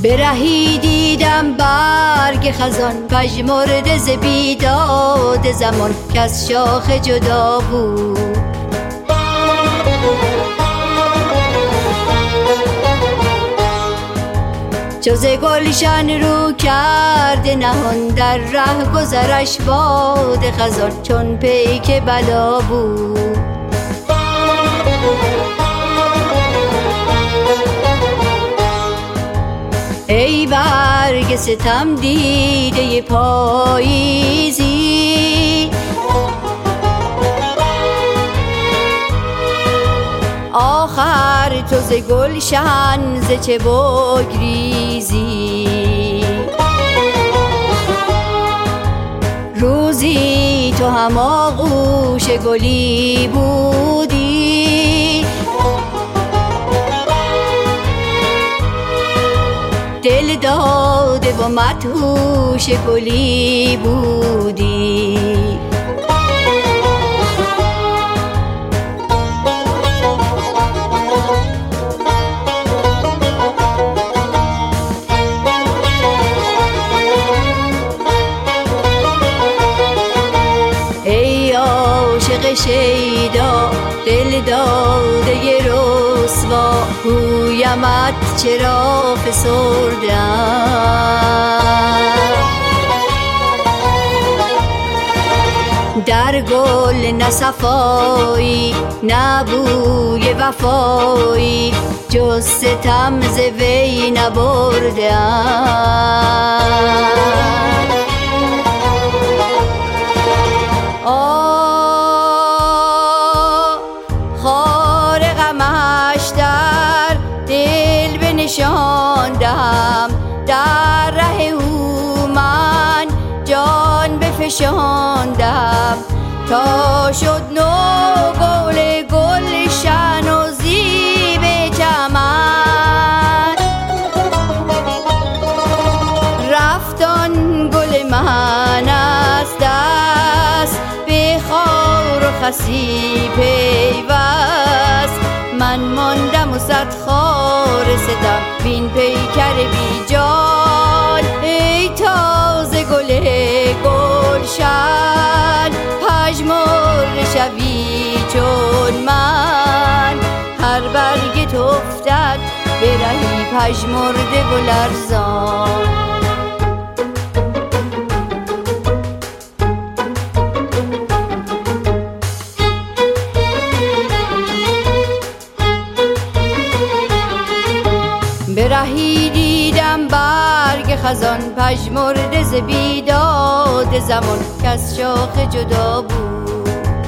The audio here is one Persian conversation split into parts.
برهی دیدم برگ خزان پژمرده ز بیداد زمان که از شاخ جدا بود. چو ز گلشن رو کرده نهان در ره گذرش باد خزان چون پیک بلا بود. ای برگ ستم دیده پاییزی آخر تو ز گلشن ز چه بگریزی؟ روزی تو هم آغوش گلی بودی، دل داده و مدهوش گلی بودی. ای عاشق شیدا دل داده رسوا گویمت چرا فسردم؟ در گل نه صفایی نه بوی وفایی جز ستم ز وی نبردم. خار غمش در دل بنشاندم، در ره او من جان بفشاندم تا شد نو گل گلشن و زیب چمن. رفت آن گل من از دست به خار و خسی پیوست، من ماندم و صد خار ستم بین پیکر بی جان. ای تازه گل گلشن پژمرده شوی چون من، هر برگ تو افتد به رهی پژمرده و لرزان. برهی دیدم برگ خزان پژمرده ز بیداد زمان که از شاخ جدا بود.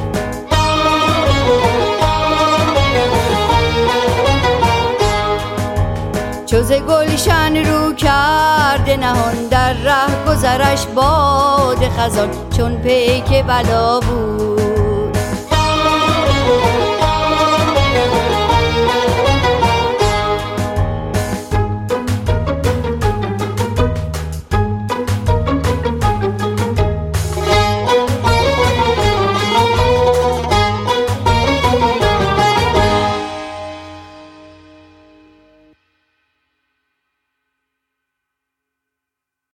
چو ز گلشن رو کرده نهان در ره گذرش باد خزان چون پیک بلا بود.